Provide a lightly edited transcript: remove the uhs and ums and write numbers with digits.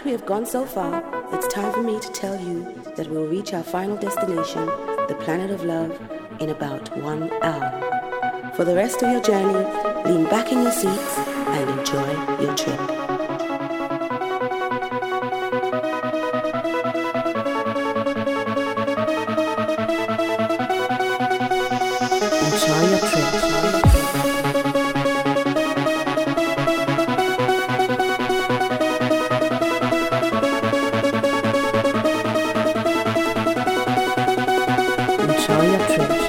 we have gone so far, it's time for me to tell you that we'll reach our final destination, the planet of love, in about 1 hour. For the rest of your journey, lean back in your seats and enjoy your trip. Enjoy your trip. Enjoy your trip.